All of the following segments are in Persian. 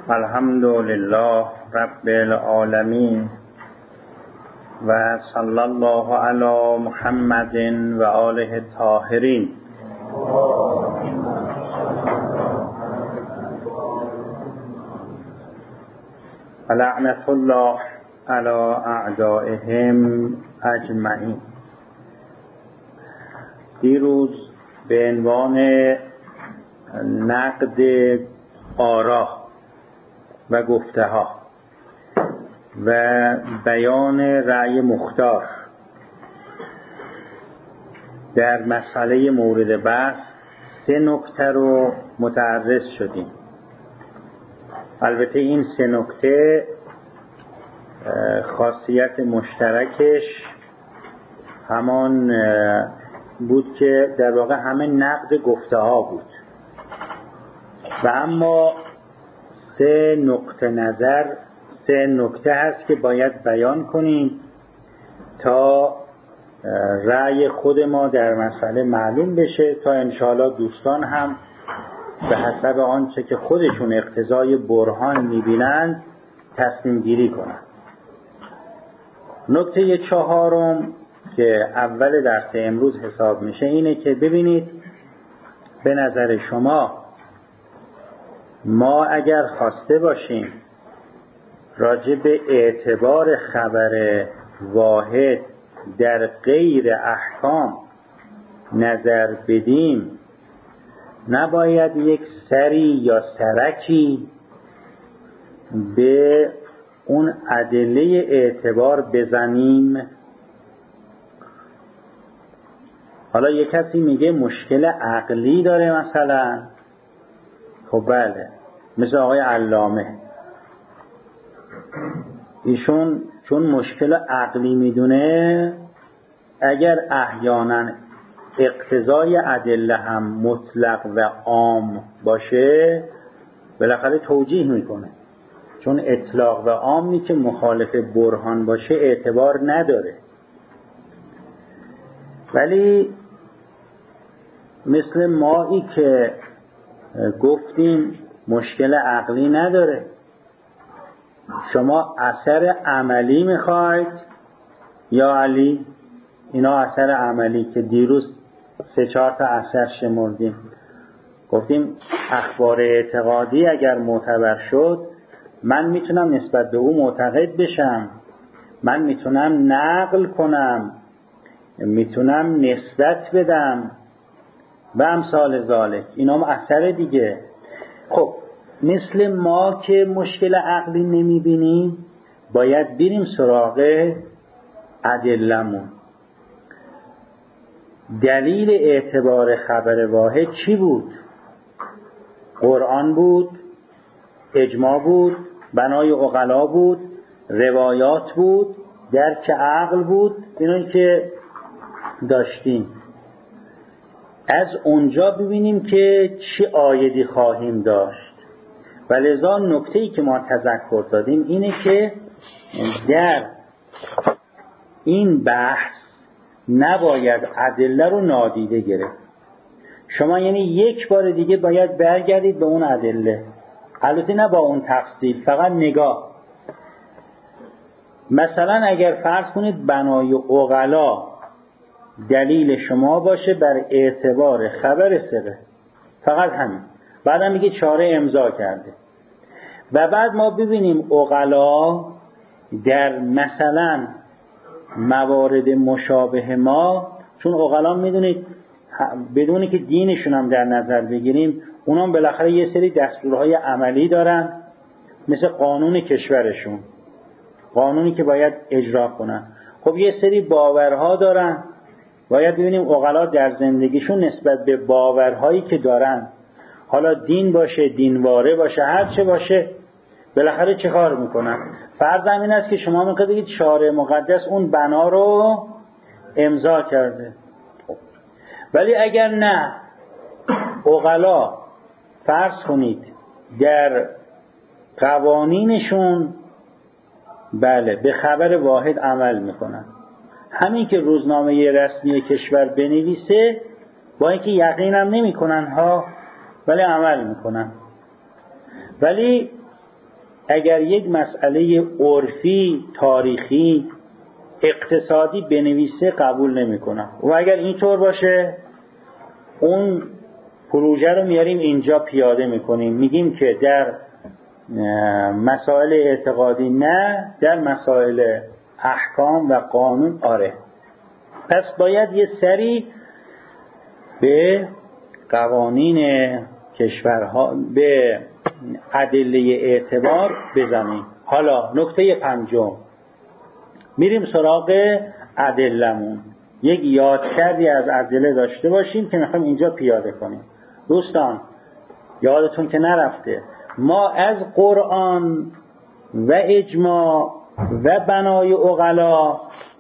الحمد لله رب العالمین و صلی الله علی محمد و آله الطاهرین. و لعنت الله علی اعدائهم اجمعین. دیروز به عنوان نقد آرا و گفته ها و بیان رأی مختار در مسئله مورد بحث 3 نکته رو متعرض شدیم. البته این 3 نکته خاصیت مشترکش همان بود که در واقع همه نقد گفته ها بود و اما 3 نقطه نظر، 3 نکته هست که باید بیان کنیم تا رأی خود ما در مسئله معلوم بشه، تا انشاءالله دوستان هم به حسب آنچه که خودشون اقتضای برهان میبینند تصمیم گیری کنند. نکته 4 که اول درس امروز حساب میشه اینه که ببینید به نظر شما ما اگر خواسته باشیم راجع به اعتبار خبر واحد در غیر احکام نظر بدیم، نباید یک سری یا سرکی به اون ادله اعتبار بزنیم؟ حالا یک کسی میگه مشکل عقلی داره مثلا، خب بله، مثل آقای علامه، ایشون چون مشکل عقلی میدونه اگر احیانا اقتضای ادله هم مطلق و عام باشه بالاخره توجیه میکنه، چون اطلاق و عامی که مخالف برهان باشه اعتبار نداره. ولی مثل مایی که گفتیم مشکل عقلی نداره، شما اثر عملی میخواید یا علی؟ اینا اثر عملی که دیروز 3-4 تا اثر شمردیم، گفتیم اخبار اعتقادی اگر معتبر شد من میتونم نسبت به او معتقد بشم، من میتونم نقل کنم، میتونم نسبت بدم و امثال ذالک، اینا هم اثر دیگه. خب مثل ما که مشکل عقلی نمیبینیم باید بریم سراغ ادلمون. دلیل اعتبار خبر واحد چی بود؟ قرآن بود، اجماع بود، بنای عقلا بود، روایات بود، درک عقل بود، اینایی که داشتیم. از اونجا ببینیم که چی عایدی خواهیم داشت. و لذا نکته‌ای که ما تذکر دادیم اینه که در این بحث نباید ادله رو نادیده گرفت. شما یعنی یک بار دیگه باید برگردید به اون ادله، البته نه با اون تفصیل، فقط نگاه. مثلا اگر فرض کنید بنای عقلا دلیل شما باشه بر اعتبار خبر ثقه، فقط همین، بعدم میگه چاره امضا کرده، و بعد ما ببینیم عقلا در مثلا موارد مشابه ما، چون عقلا میدونید بدونی که دینشون هم در نظر بگیریم، اونا هم بالاخره یه سری دستورهای عملی دارن، مثل قانون کشورشون، قانونی که باید اجرا کنن. خب یه سری باورها دارن، باید ببینیم عقلا در زندگیشون نسبت به باورهایی که دارن، حالا دین باشه، دینواره باشه، هر چه باشه، بالاخره چه کار میکنن؟ فرض این است که شما میخواید بگید شارع مقدس اون بنا رو امضا کرده. ولی اگر نه، عقلا فرض کنید در قوانینشون بله به خبر واحد عمل میکنن، همین که روزنامه رسمی کشور بنویسه با اینکه یقینم نمیکنن ها، ولی عمل میکنن. ولی اگر یک مسئله عرفی، تاریخی، اقتصادی بنویسه قبول نمی‌کنم. و اگر اینطور باشه اون پروژه رو میاریم اینجا پیاده میکنیم، میگیم که در مسائل اعتقادی نه، در مسائل احکام و قانون آره. پس باید یه سری به قوانین کشورها، به ادله اعتبار بزنیم. حالا نکته پنجم، میریم سراغ ادلمون. یک یادکردی از ادله داشته باشیم که میخوایم اینجا پیاده کنیم. دوستان یادتون که نرفته، ما از قرآن و اجماع و بنای عقلا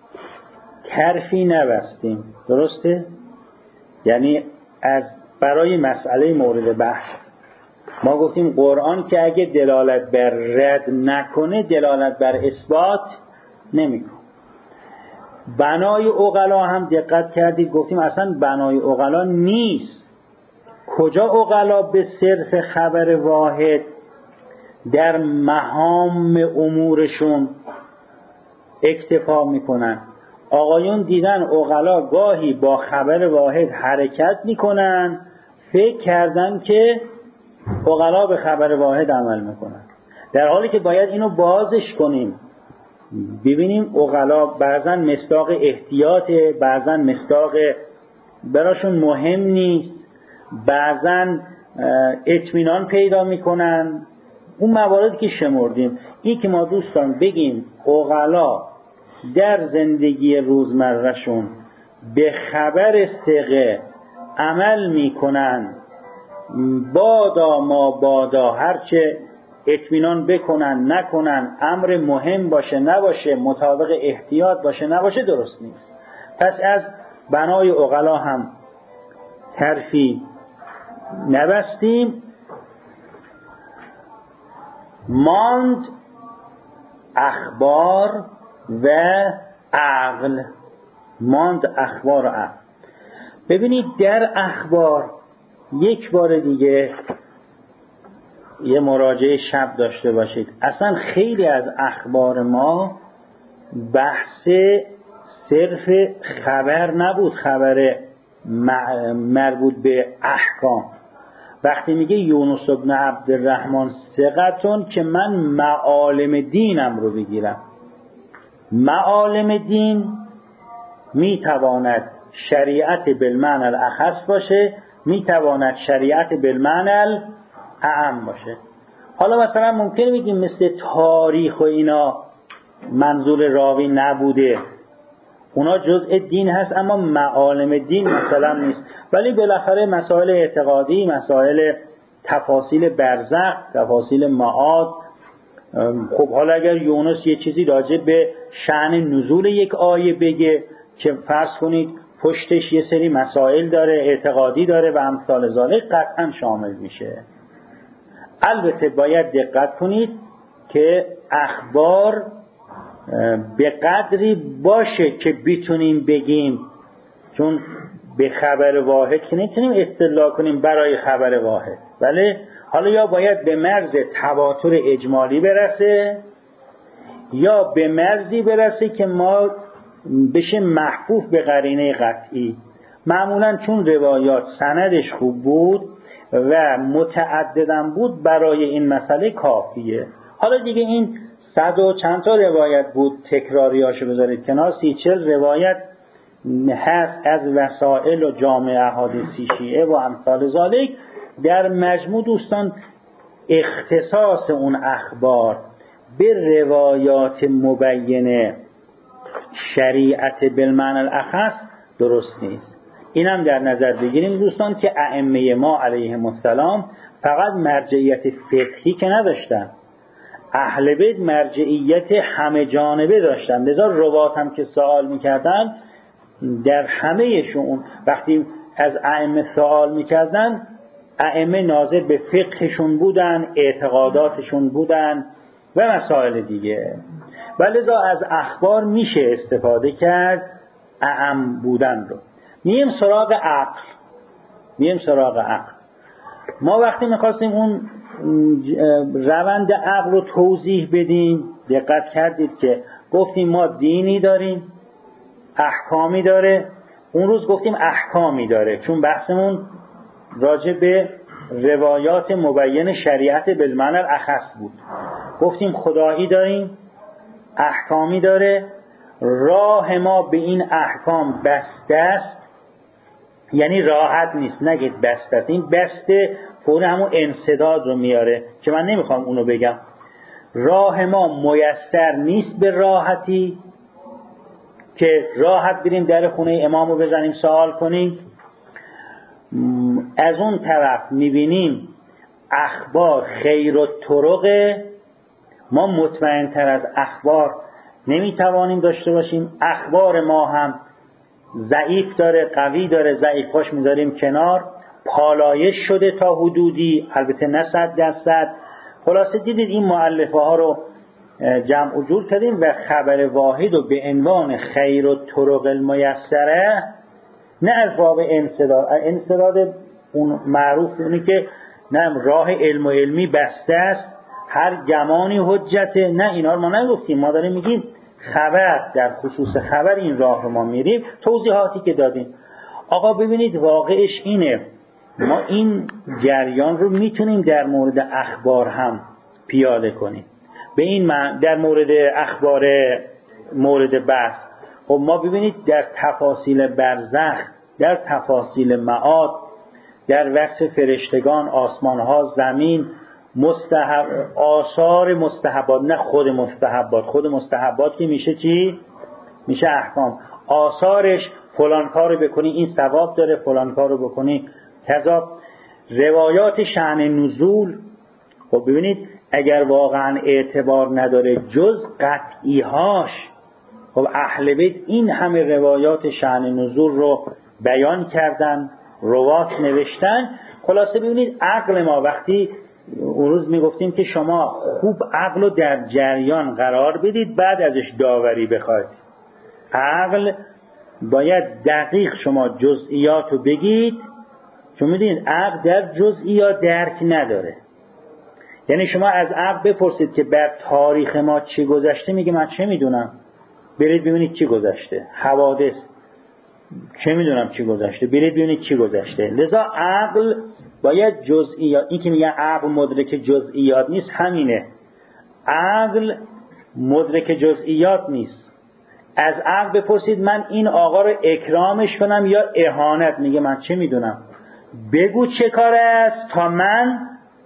حرفی نبستیم، درسته؟ یعنی از برای مسئله مورد بحث ما گفتیم قرآن که اگه دلالت بر رد نکنه دلالت بر اثبات نمیکنه. بنای عقلا هم دقت کردید گفتیم اصلا بنای عقلا نیست. کجا عقلا به صرف خبر واحد در مهام امورشون اکتفا میکنن؟ آقایون دیدن عقلا گاهی با خبر واحد حرکت میکنن، فکر کردن که عقلا به خبر واحد عمل میکنن، در حالی که باید اینو بازش کنیم ببینیم عقلا بعضا مصداق احتیاطه، بعضا مصداق براشون مهم نیست، بعضا اطمینان پیدا میکنن. اون مواردی که شمردیم، این که ما دوستان بگیم عقلا در زندگی روزمرهشون به خبر ثقه عمل میکنن، بادا ما بادا، هرچه اطمینان بکنن نکنن، امر مهم باشه نباشه، مطابق احتیاط باشه نباشه، درست نیست. پس از بنای عقلا هم حرفی نبستیم. ماند اخبار و عقل. ماند اخبار و عقل. ببینید در اخبار یک بار دیگه یه مراجعه شب داشته باشید. اصلا خیلی از اخبار ما بحث صرف خبر نبود، خبر مربوط به احکام. وقتی میگه یونس بن عبدالرحمن ثقتون که من معالم دینم رو بگیرم. معالم دین میتواند شریعت بالمعنی الاخص باشه، میتواند شریعت بالمعنی الاعم باشه. حالا مثلا ممکنه بگیم مثل تاریخ و اینا منظور راوی نبوده، اونا جزء دین هست اما معالم دین مثلا نیست. ولی بالاخره مسائل اعتقادی، مسائل تفاصیل برزخ، تفاصیل معاد. خب حالا اگر یونس یه چیزی راجع به شأن نزول یک آیه بگه که فرض کنید پشتش یه سری مسائل داره، اعتقادی داره و امثال ذالک، قطعا شامل میشه. البته باید دقت کنید که اخبار به قدری باشه که بتونیم بگیم، چون به خبر واحد که نمیتونیم استدلال کنیم برای خبر واحد، ولی حالا یا باید به مرز تواتر اجمالی برسه یا به مرزی برسه که ما بشه محفوف به قرینه قطعی. معمولا چون روایات سندش خوب بود و متعددم بود برای این مسئله کافیه. حالا دیگه این 100 و چند تا روایت بود، تکراریاشو بذارید کنار، 30-40 روایت هست از وسائل و جامع احادیثی شیعه و امثال ذالک. در مجموع دوستان اختصاص اون اخبار به روایات مبینه شریعت بالمعنی الاخص درست نیست. اینم در نظر بگیریم دوستان که ائمه ما علیهم السلام فقط مرجعیت فقهی که نداشتن، اهل بیت مرجعیت همه جانبه داشتن. لذا روات هم که سوال میکردن در همه شون وقتی از ائمه سوال میکردن، ائمه ناظر به فقهشون بودن، اعتقاداتشون بودن و مسائل دیگه. ولذا از اخبار میشه استفاده کرد اعم بودن رو. میریم سراغ عقل. ما وقتی میخواستیم اون روند عقل رو توضیح بدیم. دقت کردید که گفتیم ما دینی داریم، احکامی داره. اون روز گفتیم احکامی داره چون بحثمون راجع به روایات مبین شریعت بالمعنی الاخص بود. گفتیم خدایی داریم، احکامی داره. راه ما به این احکام بسته است، یعنی راحت نیست. نگید بسته است، این بسته فور همون انسداد رو میاره که من نمیخوام اونو بگم. راه ما میسر نیست به راحتی که راحت بریم در خونه امام رو بزنیم سوال کنیم. از اون طرف میبینیم اخبار خیر و طرقه، ما مطمئن تر از اخبار نمیتوانیم داشته باشیم. اخبار ما هم ضعیف داره، قوی داره، ضعیفاش میذاریم کنار. پالایش شده تا حدودی، البته نه 100%. خلاصه دیدید این مؤلفه ها رو جمع و جور کردیم و خبر واحد و به عنوان خیر و طرق المیسره، نه از باب انسداد اون معروف اونی که نه راه علم و علمی بسته است، هر گمانی حجته، نه اینا رو ما نگفتیم. ما داریم میگیم خبر، در خصوص خبر این راه رو ما میریم، توضیحاتی که دادیم. آقا ببینید واقعش اینه، ما این جریان رو میتونیم در مورد اخبار هم پیاده کنیم. به این در مورد اخبار مورد بحث، خب ما ببینید در تفاصیل برزخ، در تفاصیل معاد، در وصف فرشتگان، آسمانها، زمین، آثار مستحبات، نه خود مستحبات. خود مستحبات که میشه چی؟ میشه احکام. آثارش فلان کارو بکنی این ثواب داره، فلان کارو بکنی کذا. روایات شأن نزول، خب ببینید اگر واقعا اعتبار نداره جز قطعیهاش، خب اهل بیت این همه روایات شأن نزول رو بیان کردن، روات نوشتن. خلاصه ببینید عقل ما، وقتی اون روز میگفتیم که شما خوب عقل رو در جریان قرار بدید بعد ازش داوری بخواید. عقل باید دقیق شما جزئیات رو بگید، چون میدونید عقل در جزئیات درک نداره. یعنی شما از عقل بپرسید که بر تاریخ ما چی گذشته، میگه من چه میدونم. برید ببینید چی گذشته، حوادث چه میدونم چی گذشته، برید ببینید چی گذشته. لذا عقل باید جزئیات، این که میگن عقل مدرک جزئیات نیست، همینه. عقل مدرک جزئیات نیست. از عقل بپرسید من این آقا رو اکرامش کنم یا اهانت، میگه من چه میدونم. بگو چه کار است تا من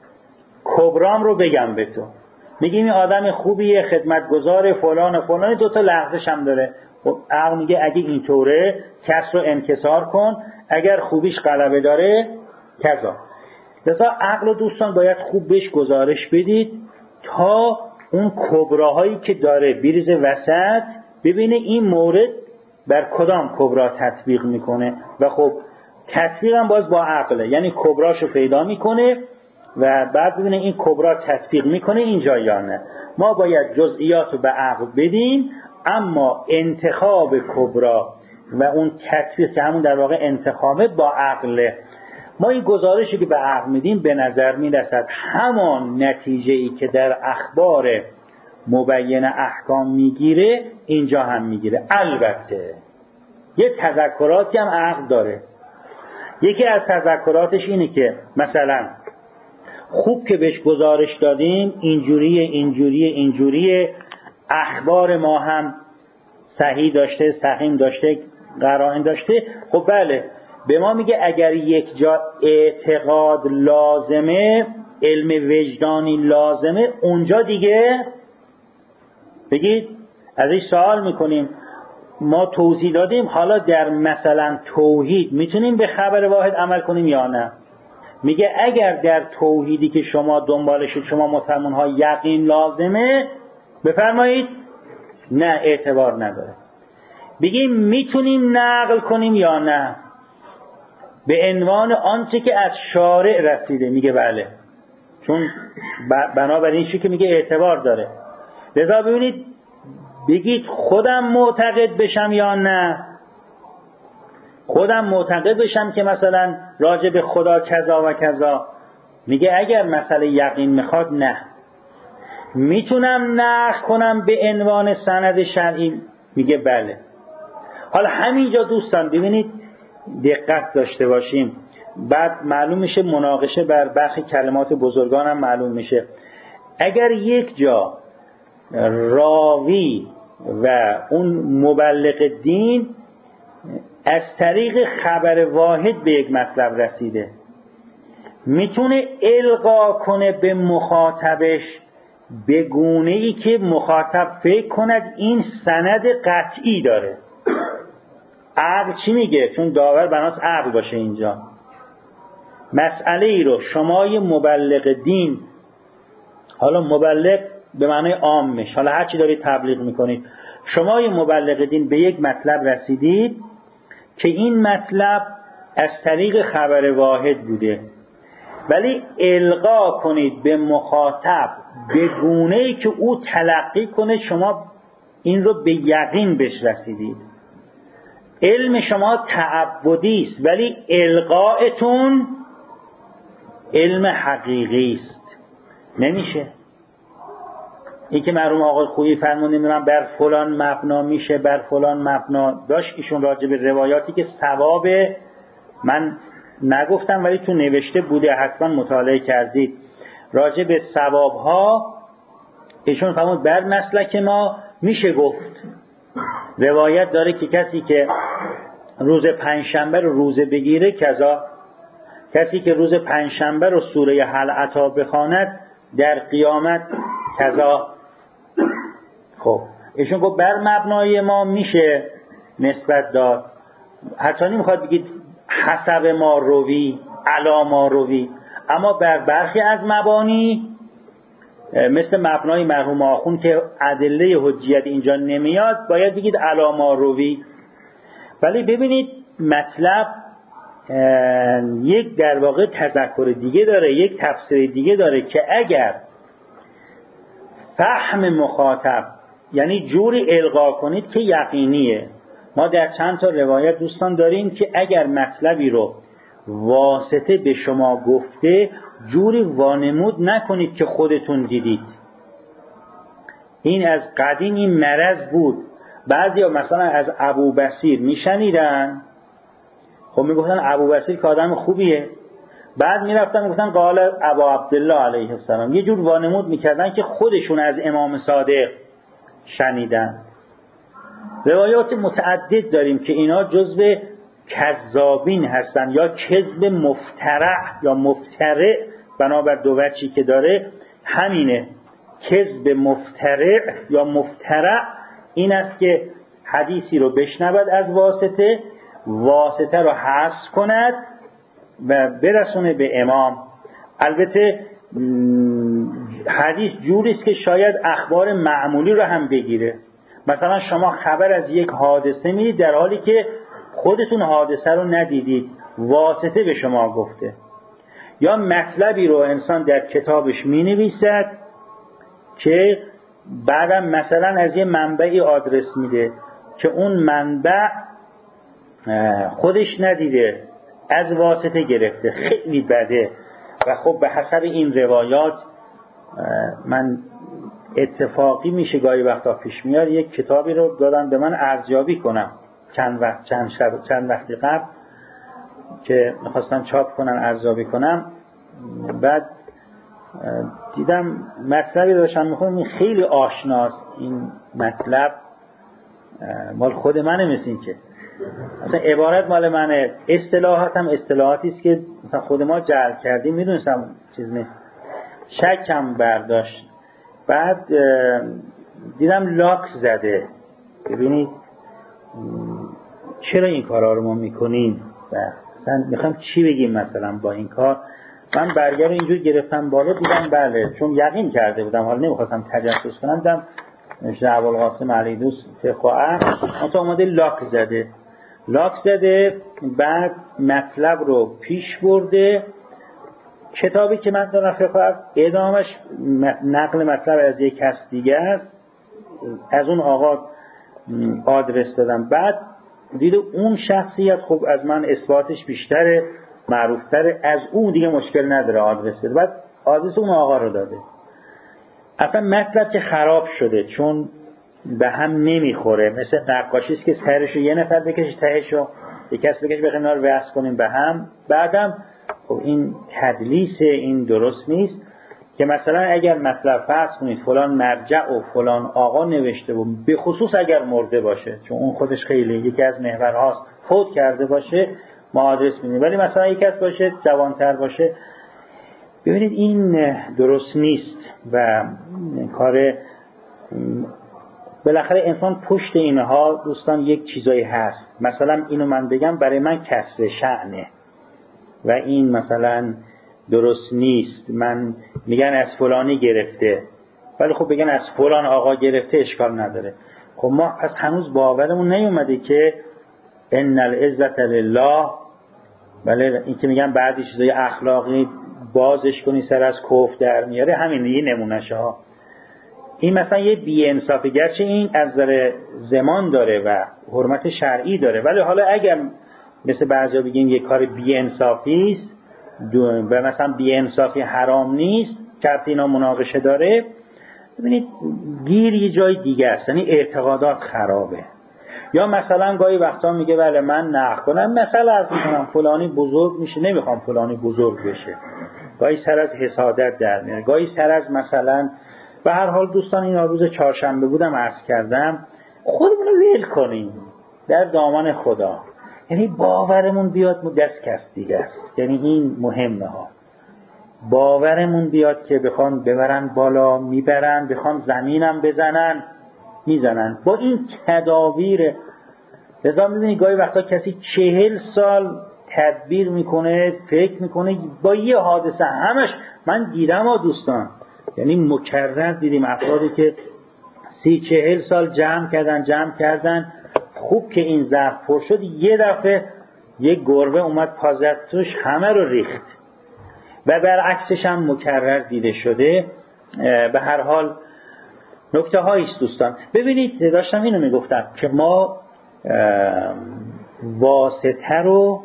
کبرام رو بگم به تو. میگه این آدم خوبیه، خدمتگزار فلان و فلان، دوتا لحظش هم داره. خب عقل میگه اگه اینطوره کس رو انکسار کن، اگر خوبیش غلبه داره کذا. لذا عقل و دوستان باید خوب بهش گزارش بدید تا اون کبراهایی که داره بریزه وسط، ببینه این مورد بر کدام کبرا تطبیق میکنه. و خب تطبیق هم باز با عقله، یعنی کبراشو پیدا میکنه و بعد ببینه این کبرا تطبیق میکنه اینجا یا نه. ما باید جزئیات رو به عقل بدیم، اما انتخاب کبرا و اون تطبیق که همون در واقع انتخابه با عقله. ما این گزارشی که به عقل میدیم به نظر میرسد همان نتیجه‌ای که در اخبار مبین احکام میگیره اینجا هم میگیره. البته یه تذکراتی هم عقل داره. یکی از تذکراتش اینه که مثلا خوب که بهش گزارش دادیم اینجوریه، اخبار ما هم صحیح داشته، سقیم داشته، قرائن داشته. خب بله، به ما میگه اگر یک جا اعتقاد لازمه، علم وجدانی لازمه، اونجا دیگه بگید ازش سوال میکنیم. ما توضیح دادیم، حالا در مثلا توحید میتونیم به خبر واحد عمل کنیم یا نه؟ میگه اگر در توحیدی که شما دنبالشید، شما مسلمان ها، یقین لازمه، بفرمایید نه، اعتبار نداره. بگیم میتونیم نقل کنیم یا نه به عنوان آنچه که از شارع رسیده، میگه بله، چون بنابراین چی که میگه اعتبار داره. لذا ببینید، بگید خودم معتقد بشم یا نه. خودم معتقد بشم که مثلا راجع به خدا کذا و کذا، میگه اگر مسئله یقین میخواد نه. میتونم نقل کنم به عنوان سند شرعی؟ میگه بله. حالا همینجا دوستان ببینید دقت داشته باشیم، بعد معلوم میشه مناقشه بر برخی کلمات بزرگان هم معلوم میشه. اگر یک جا راوی و اون مبلغ دین از طریق خبر واحد به یک مطلب رسیده، میتونه القا کنه به مخاطبش به گونه‌ای که مخاطب فکر کند این سند قطعی داره. عقل چی میگه؟ چون داور بناس عقل باشه اینجا. مسئله ای رو شمای مبلغ دین، حالا مبلغ به معنای عامش، حالا هر چی دارید تبلیغ میکنید، شمای مبلغ دین به یک مطلب رسیدید که این مطلب از طریق خبر واحد بوده، ولی القا کنید به مخاطب به گونه‌ای که او تلقی کنه شما این رو به یقین بهش رسیدید. علم شما تعبدی است ولی القاءتون علم حقیقی است. نمیشه. این که مرحوم آقای خویی فرمودن من بر فلان مبنا میشه، بر فلان مبنا داشت ایشون راجع به روایاتی که ثواب، من نگفتم ولی تو نوشته بوده حتما مطالعه کردید، راجع به ثوابها ایشون فرمود بر مسلک ما میشه گفت. روایت داره که کسی که روز پنجشنبه رو روزه بگیره کذا، کسی که روز پنجشنبه رو سوره هل اتی بخواند در قیامت کذا. خب ایشون گفت بر مبنای ما میشه نسبت داد، حتی نمیخواد بگید حسب ما روی علا ما روی، اما بر برخی از مبانی مثل مبنای مرحوم آخوند که ادله حجیت اینجا نمیاد باید بگید علا ما روی. ولی ببینید مطلب یک در واقع تذکر دیگه داره، یک تفسیر دیگه داره که اگر فهم مخاطب یعنی جوری القا کنید که یقینیه. ما در چند تا روایت دوستان داریم که اگر مطلبی رو واسطه به شما گفته جوری وانمود نکنید که خودتون دیدید. این از قدیم این مرض بود. بعضیا مثلا از ابو بصیر میشنیدن، خب میگفتن ابو بصیر که آدم خوبیه، بعد میرفتن میگفتن قال ابا عبدالله علیه السلام، یه جور وانمود میکردن که خودشون از امام صادق شنیدن. روایات متعدد داریم که اینا جزو کذابین هستن یا کذب مفترع یا مفترع، بنابر دو وجهی که داره همینه. کذب مفترع یا مفترع این است که حدیثی رو بشنود از واسطه، واسطه رو حذف کند و برسونه به امام. البته حدیث جوری است که شاید اخبار معمولی رو هم بگیره. مثلا شما خبر از یک حادثه میدید در حالی که خودتون حادثه رو ندیدید، واسطه به شما گفته. یا مطلبی رو انسان در کتابش مینویسد که بعدم مثلا از یه منبعی آدرس میده که اون منبع خودش ندیده، از واسطه گرفته. خیلی بده. و خب به حسب این روایات من اتفاقی میشه گاهی وقتا پیش میاد یک کتابی رو دادن به من ارزیابی کنم چند وقتی قبل که میخواستم چاپ کنن ارزیابی کنم، بعد دیدم مطلبی داشتن میخونم خیلی آشناست، این مطلب مال خود منه، مثل این که مثلا عبارت مال منه، اصطلاحات هم اصطلاحاتی است که مثلا خود ما جعل کردیم، میدونستم چیز نیست، شکم برداشت. بعد دیدم لاک زده. ببینید چرا این کارا رو ما میکنیم و مثلا میخوام چی بگیم مثلا با این کار. من برگر رو اینجور گرفتم بالا، دیدم بله، چون یقین کرده بودم، حالا نمیخواستم تجسس کنم، دیدم نوشته ابوالقاسم علی دوست فقهه تا اومده لاک زده. بعد مطلب رو پیش برده. کتابی که من دارم فقه ادامش نقل مطلب از یک کس دیگه است، از اون آقا آدرس دادم. بعد دیده اون شخصیت خب از من اثباتش بیشتره، معروفتر از اون دیگه مشکل نداره آدرس بده. بعد آدرس اون آقا رو داده. اصلا مطلب که خراب شده چون به هم نمیخوره، مثل نقاشیست که سرشو یه نفر بکشه تهشو یک کس بکشه به کنار وصل کنیم به هم، بعدم خب این تدلیس، این درست نیست. که مثلا اگر مطلب فرض کنید فلان مرجع و فلان آقا نوشته و به خصوص اگر مرده باشه، چون اون خودش خیلی یکی از محورهاست، فوت کرده باشه ما آدرس میدیم. ولی مثلا یک کس باشه جوانتر باشه، ببینید این درست نیست و کار بالاخره انسان پشت اینها دوستان یک چیزایی هست. مثلا اینو من بگم برای من کسر شأنه و این مثلا درست نیست. من میگن از فلانی گرفته، ولی خب بگن از فلان آقا گرفته اشکال نداره. خب ما پس هنوز باورمون نیومده که ان العزة لله. بله این که میگن بعضی چیزای اخلاقی بازش کنی سر از کفر در میاره، همین یه نمونهشه ها. این مثلا یه بی‌انصافی، گرچه این از نظر زمان داره و حرمت شرعی داره، ولی حالا اگر مثل بعضیا بگیم یه کار بی‌انصافی است و مثلا بی‌انصافی حرام نیست که اینا مناقشه داره، ببینید گیر یه جای دیگه است، یعنی اعتقادات خرابه. یا مثلا گاهی وقتا میگه بله من نقد کنم، مثلا از میکنم فلانی بزرگ میشه، نمیخوام فلانی بزرگ بشه. گاهی سر از حسادت در میاره، گاهی سر از مثلا به هر حال دوستان این روز چهارشنبه بودم عرض کردم خودمون رو ول کنیم در دامان خدا. یعنی باورمون بیاد دست کس دیگه است. یعنی این مهمه ها. باورمون بیاد که بخوان ببرن بالا میبرن، بخوان زمینم بزنن میزنن. با این تدابیر لذا میدونی گاهی وقتا کسی 40 سال تدبیر میکنه، فکر میکنه با یه حادثه همش. من دیدم ها دوستان، یعنی مکرر دیدیم افرادی که 30-40 سال جمع کردن خوب که این ظرف پر شد، یه دفعه یه گربه اومد پازد توش همه رو ریخت. و برعکسش هم مکرر دیده شده. به هر حال نکته هاییست دوستان. ببینید داشتم اینو میگفتم که ما واسطه رو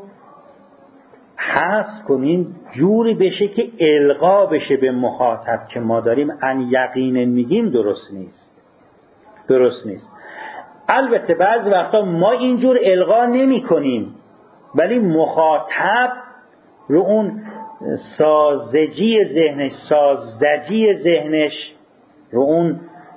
حذف کنیم جوری بشه که القا بشه به مخاطب که ما داریم ان یقین میگیم. درست نیست. البته بعضی وقتا ما اینجور القا نمی کنیم، ولی مخاطب رو اون سازجی ذهنش رو اون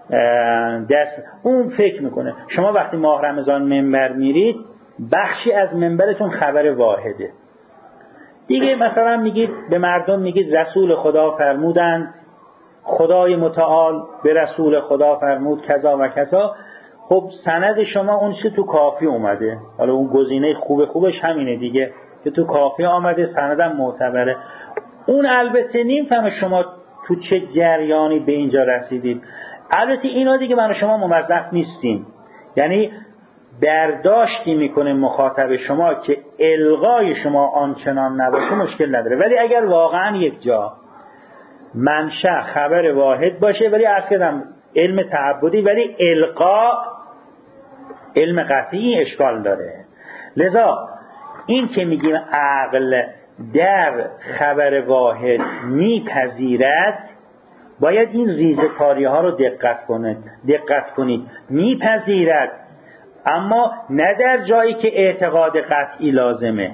اون فکر میکنه. شما وقتی ماه رمضان منبر میرید، بخشی از منبرتون خبر واحده دیگه. مثلا میگید به مردم میگید رسول خدا فرمودند، خدای متعال به رسول خدا فرمود کذا و کذا. خب سند شما اون چه تو کافی اومده، حالا اون گزینه خوبش همینه دیگه که تو کافی آمده، سندم معتبره. اون البته نمیفهمه شما تو چه جریانی به اینجا رسیدید. البته اینا دیگه من و شما موظف نیستیم، یعنی برداشتی میکنه مخاطب شما که الغای شما آنچنان نباشه مشکل نداره. ولی اگر واقعا یک جا منشأ خبر واحد باشه، ولی عرض کردم علم تعبدی، ولی القا علم قطعی اشکال داره. لذا این که میگیم عقل در خبر واحد میپذیرد، باید این ریزکاری ها رو دقت کنید. میپذیرد، اما نه در جایی که اعتقاد قطعی لازمه.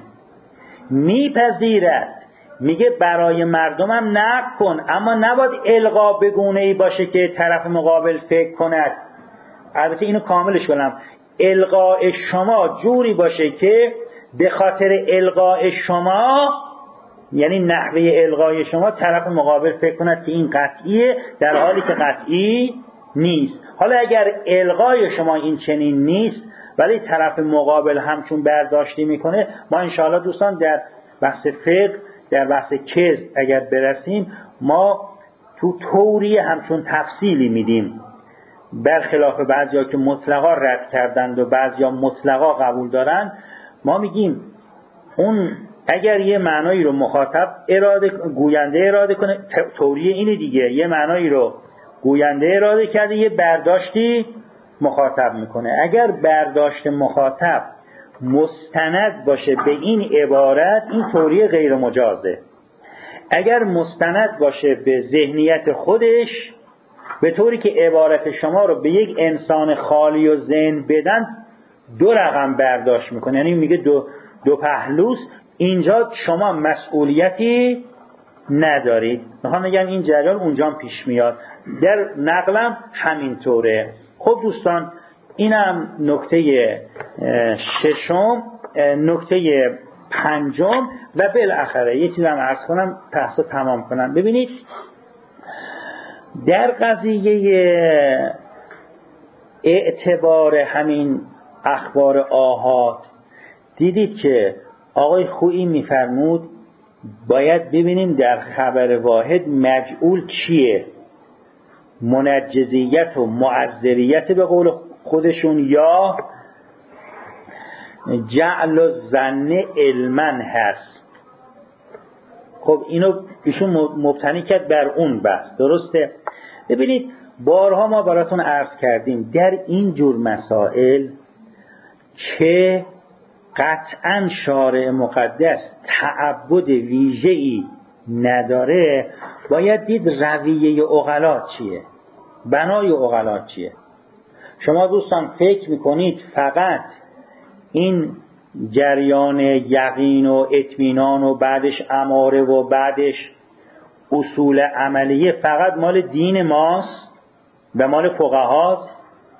میپذیرد، میگه برای مردمم نقد کن، اما نباید القا به گونه‌ای باشه که طرف مقابل فکر کند. البته اینو کاملش کنم، القاء شما جوری باشه که به خاطر القاء شما، یعنی نحوه القای شما، طرف مقابل فکر کند که این قطعیه، در حالی که قطعی نیست. حالا اگر القای شما این چنین نیست ولی طرف مقابل همچون برداشتی میکنه، ما انشاءالله دوستان در بحث فقه، در بحث کذب اگر برسیم، ما تو توری همچون تفصیلی میدیم، برخلاف بعضیا که مطلقا رد کردند و بعضیا مطلقا قبول دارن. ما میگیم اون اگر یه معنایی رو مخاطب گوینده اراده کنه، توریه اینه دیگه، یه معنایی رو گوینده اراده کرده، یه برداشتی مخاطب میکنه. اگر برداشت مخاطب مستند باشه به این عبارت، این طوری غیر مجازه. اگر مستند باشه به ذهنیت خودش، به طوری که عبارت شما رو به یک انسان خالی و ذهن بدن، دو رقم برداشت میکنه، یعنی میگه دو پهلوست. اینجا شما مسئولیتی ندارید. میخوام بگم این جریان اونجا پیش میاد، در نقلم همینطوره. خب دوستان، اینم نکته ششم. نکته پنجم و بالاخره یه چیزی هم عرض کنم تحصیل تمام کنم. ببینید در قضیه اعتبار همین اخبار آحاد دیدید که آقای خویی میفرمود باید ببینیم در خبر واحد مجعول چیه، منجزیت و معذریت به قول خودشون یا جعل و ظن علما هست. خب اینو ایشون مبتنی کرد بر اون بحث، درسته؟ ببینید بارها ما براتون عرض کردیم در این جور مسائل که قطعا شارع مقدس تعبد ویژه‌ای نداره، باید دید رویه عقلا چیه، بنای عقلا چیه. شما دوستان فکر میکنید فقط این جریان یقین و اطمینان و بعدش اماره و بعدش اصول عملیه فقط مال دین ماست و مال فقهاست؟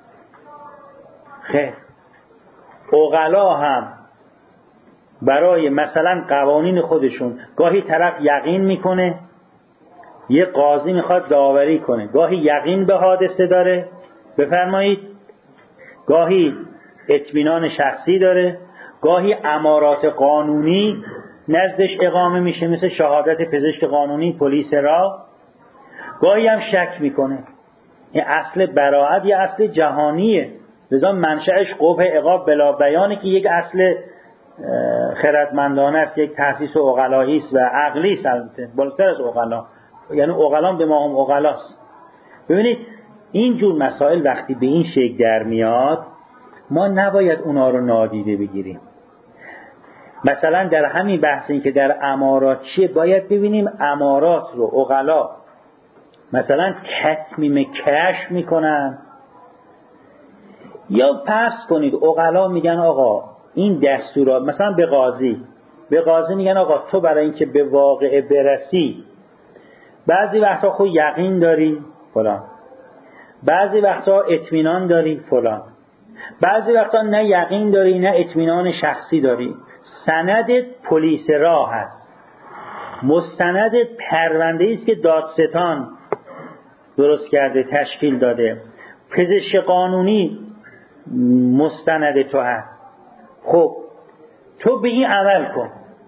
خیر، عقلا هم برای مثلا قوانین خودشون گاهی طرف یقین میکنه، یه قاضی میخواد داوری کنه، گاهی یقین به حادثه داره، بفرمایید، گاهی اطمینان شخصی داره، گاهی امارات قانونی نزدش اقامه میشه مثل شهادت پزشک قانونی، پلیس راه، گاهی هم شک میکنه. این اصل براءت یه اصل جهانیه، لذا منشأش قبح عقاب بلا بیانه که یک اصل خردمندانه است، یک تأسیس عقلایی است و عقلی است، البته بالاتر از عقلا، یعنی عقلان به ما هم عقلاست. ببینید این جور مسائل وقتی به این شکل در میاد ما نباید اونا رو نادیده بگیریم. مثلا در همین بحثی که در امارات چیه، باید ببینیم امارات رو عقلا مثلا تتمیم کشف میکنن یا پس کنید عقلا میگن آقا این دستورات، مثلا به قاضی میگن آقا تو برای اینکه به واقعه برسی بعضی وقتا خود یقین داری فلان، بعضی وقتا اطمینان داری فلان، بعضی وقتا نه یقین داری نه اطمینان شخصی داری، سندت پلیس راه هست، مستندت پرونده‌ای است که دادستان درست کرده تشکیل داده، پزشک قانونی مستند تو هست. خب تو به این عمل کن.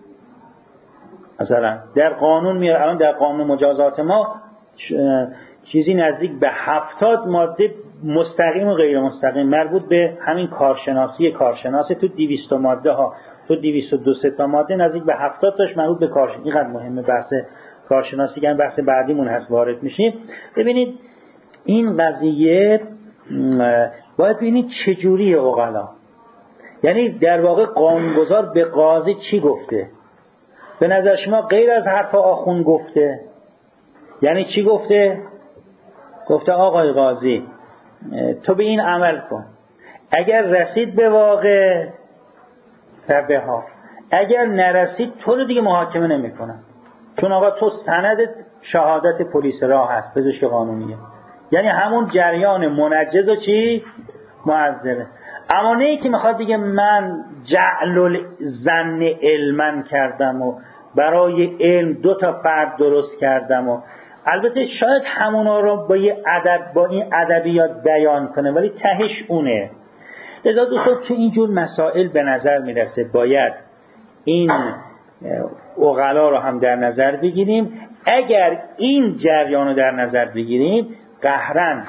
مثلا در قانون میاد، الان در قانون مجازات ما چیزی نزدیک به 70 ماده مستقیم و غیر مستقیم مربوط به همین کارشناسی تو 200 ماده ها، تو 202 تا ماده نزدیک به 70 تاش مربوط به کارشناسی. اینقدر مهمه بحث کارشناسی که بحث بعدیمون هست وارد میشیم. ببینید این قضیه باید ببینید چجوری عقلا، یعنی در واقع قانونگذار به قاضی چی گفته؟ به نظر شما غیر از حرف آخوند گفته؟ یعنی چی گفته؟ گفته آقای قاضی تو به این عمل کن، اگر رسید به واقع فبها، اگر نرسید تو رو دیگه محاکمه نمی کنم، چون آقا تو سندت شهادت پلیس راه هست، پزشک قانونیه، یعنی همون جریان منجز و چی؟ معذره. اما نه ای که میخواد دیگه من جعل ظن علما کردم و برای علم 2 تا فرد درست کردم و البته شاید همونا رو با این ادبیات بیان کنه ولی تهش اونه. لذا دوستان تو اینجور مسائل به نظر میرسه باید این عقلا رو هم در نظر بگیریم. اگر این جریان رو در نظر بگیریم قهرن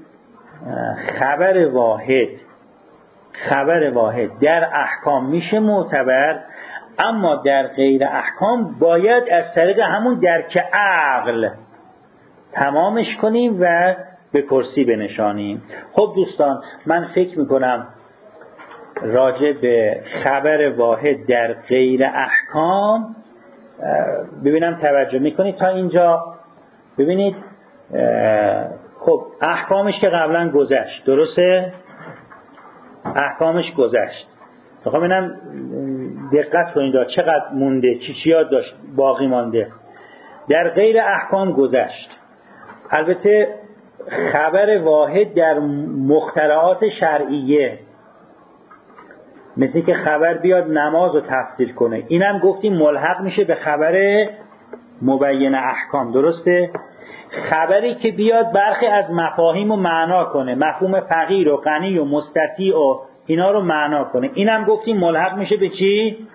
خبر واحد در احکام میشه معتبر، اما در غیر احکام باید از طریق همون درک عقل تمامش کنیم و به کرسی بنشانیم. خب دوستان من فکر میکنم راجع به خبر واحد در غیر احکام ببینم توجه میکنید تا اینجا. ببینید خب احکامش که قبلا گذشت، درسته؟ احکامش گذشت. میخوام ببینم دقت کنید چقدر مونده، چی یاد داشت باقی مانده. در غیر احکام گذشت. البته خبر واحد در مخترعات شرعیه، مثل که خبر بیاد نماز رو تفسیر کنه، اینم گفتیم ملحق میشه به خبر مبین احکام، درسته؟ خبری که بیاد برخی از مفاهیم رو معنا کنه، مفهوم فقیر و غنی و مستطیع و اینا رو معنا کنه، اینم گفتیم ملحق میشه به چی؟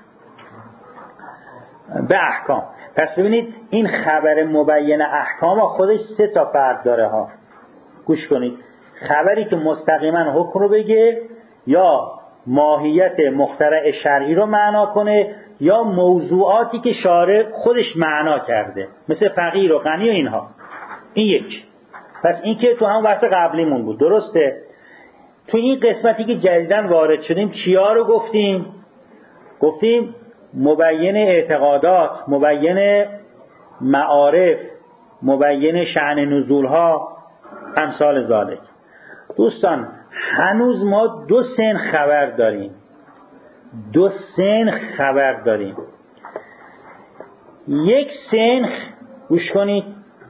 به احکام. پس ببینید این خبر مبین احکام خودش 3 فرد داره ها. گوش کنید. خبری که مستقیما حکم رو بگه، یا ماهیت مخترع شرعی رو معنا کنه، یا موضوعاتی که شارع خودش معنا کرده، مثل فقیر و غنی و اینها. این یک. پس این که تو هم بحث قبلیمون بود، درسته؟ تو این قسمتی که جدیداً وارد شدیم چیا رو گفتیم؟ گفتیم مبین اعتقادات، مبین معارف، مبین شأن نزولها، امثال ذالک. دوستان هنوز ما 2 سنخ خبر داریم. 2 سنخ خبر داریم. یک سنخ گوش کنید،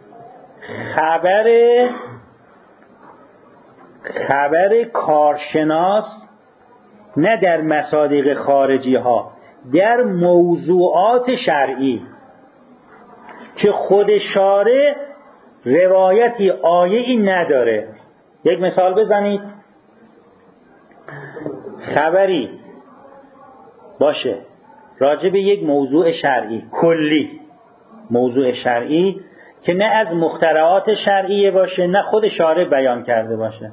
خبر کارشناس، نه در مصادیق خارجی ها، در موضوعات شرعی که خود شارع روایتی آیه‌ای نداره. یک مثال بزنید. خبری باشه راجع به یک موضوع شرعی کلی، موضوع شرعی که نه از مخترعات شرعیه باشه، نه خود شارع بیان کرده باشه.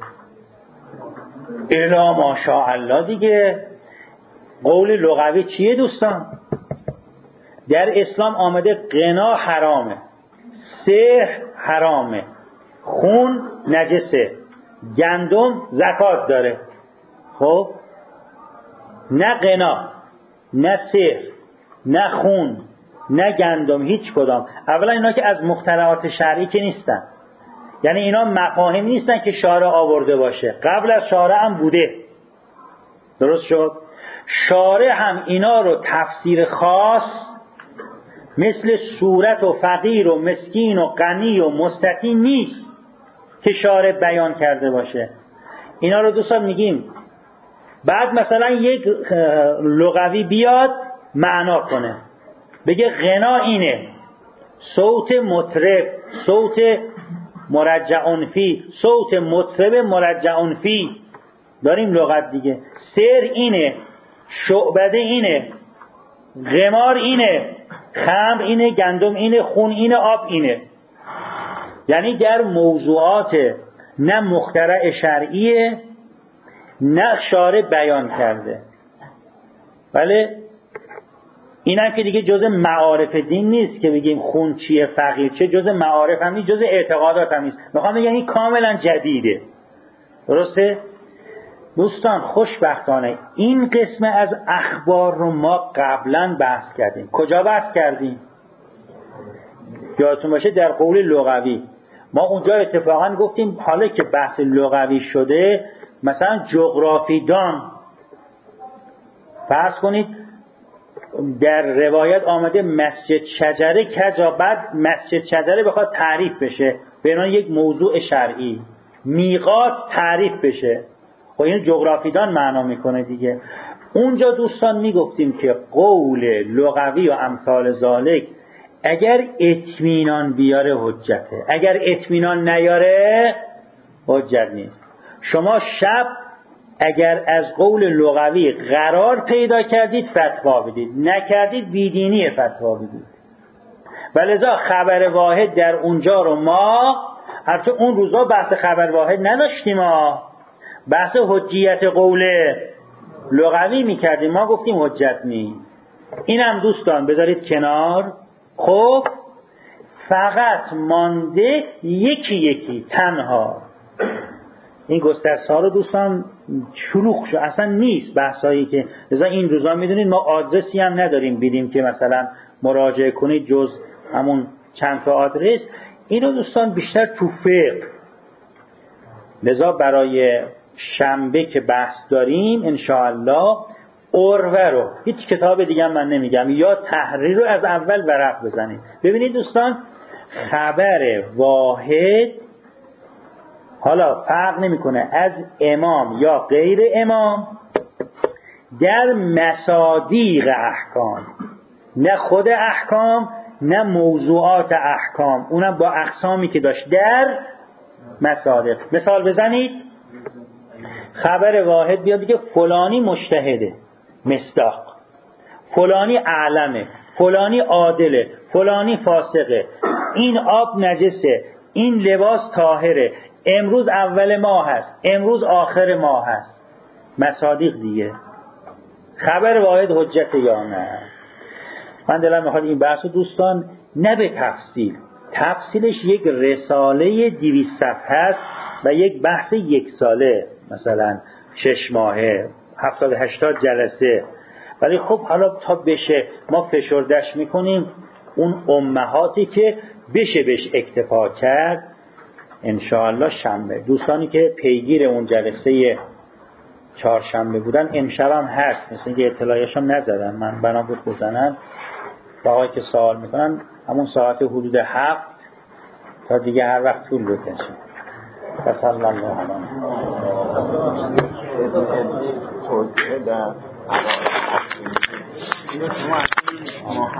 الا ماشاءالله دیگه. قول لغوی چیه دوستان؟ در اسلام آمده غنا حرامه، سحر حرامه، خون نجسه، گندم زکات داره. خب نه غنا، نه سحر، نه خون، نه گندم، هیچ کدام. اولا اینا که از مخترعات شرعی که نیستن، یعنی اینا مفاهیم نیستن که شارع آورده باشه، قبل از شارع هم بوده. درست شد؟ شارع هم اینا رو تفسیر خاص مثل صورت و فقیر و مسکین و غنی و مستطیع نیست که شارع بیان کرده باشه. اینا رو دوستان میگیم. بعد مثلا یک لغوی بیاد معنا کنه، بگه غنا اینه، صوت مطرب، صوت مرجعون فی، صوت مطرب مرجعون فی، داریم لغت دیگه. سر اینه، شعبده اینه، غمار اینه، خمر اینه، گندم اینه، خون اینه، آب اینه. یعنی در موضوعات نه مخترع شرعیه، نه شارع بیان کرده. بله این هم که دیگه جزء معارف دین نیست که بگیم خون چیه، فقیر چیه، جزء معارف هم نیست، جزء اعتقادات هم نیست. میخوام بگم این کاملا جدیده. درسته؟ دوستان خوشبختانه این قسم از اخبار رو ما قبلا بحث کردیم. کجا بحث کردیم؟ یادتون باشه در قول لغوی ما اونجا اتفاقا گفتیم حالا که بحث لغوی شده، مثلا جغرافیدان فرض کنید در روایت آمده مسجد شجره کجا، بعد مسجد شجره بخواد تعریف بشه به عنوان یک موضوع شرعی، میقات تعریف بشه، خب این جغرافیدان معنا میکنه دیگه. اونجا دوستان میگفتیم که قول لغوی و امثال ذالک اگر اطمینان بیاره حجته، اگر اطمینان نیاره حجت نیست. شما شب اگر از قول لغوی قرار پیدا کردید فتوا بدید، نکردید بیدینی فتوا بدید. ولذا خبر واحد در اونجا رو ما البته اون روزا بحث خبر واحد نداشتیم، بحث حجیت قول لغوی میکردیم، ما گفتیم حجت نیست. اینم دوستان بذارید کنار. خب فقط مانده یکی تنها این گسترس‌ها رو دوستان شلوغ شد، اصلا نیست بحثایی که لذا این روزا میدونید ما آدرسی هم نداریم بیدیم که مثلا مراجعه کنید جز همون چند تا آدرس. اینو دوستان بیشتر تو فقه، لذا برای شنبه که بحث داریم انشاءالله عروه رو، هیچ کتاب دیگه من نمیگم، یا تحریر رو از اول ورق بزنید. ببینید دوستان خبر واحد حالا فرق نمیکنه از امام یا غیر امام در مصادیق احکام، نه خود احکام نه موضوعات احکام، اونم با اقسامی که داشت در مصادیق. مثال بزنید، خبر واحد بیاد دیگه فلانی مجتهده مصداق، فلانی اعلمه، فلانی عادله، فلانی فاسقه، این آب نجسه، این لباس طاهره، امروز اول ماه هست، امروز آخر ماه هست. مصادیق دیگه. خبر واحد حجت یا نه؟ من دلم میخواد این بحث دوستان نه به تفصیل، تفصیلش یک رساله 200 صفحه است و یک بحث 1 ساله، مثلا 6 ماهه، 70-80 جلسه. ولی خب حالا تا بشه ما فشردش میکنیم اون امهاتی که بشه بهش اکتفا کرد. انشاءالله شنبه دوستانی که پیگیر اون جلسه 4شنبه بودن امشبم هست، مثل اینکه اطلاعیشم نزدن، من بنا بود بزنن. باقی که سوال میکنن همون ساعت حدود 7 تا دیگه هر وقت طول بکشه. صلی الله علیه و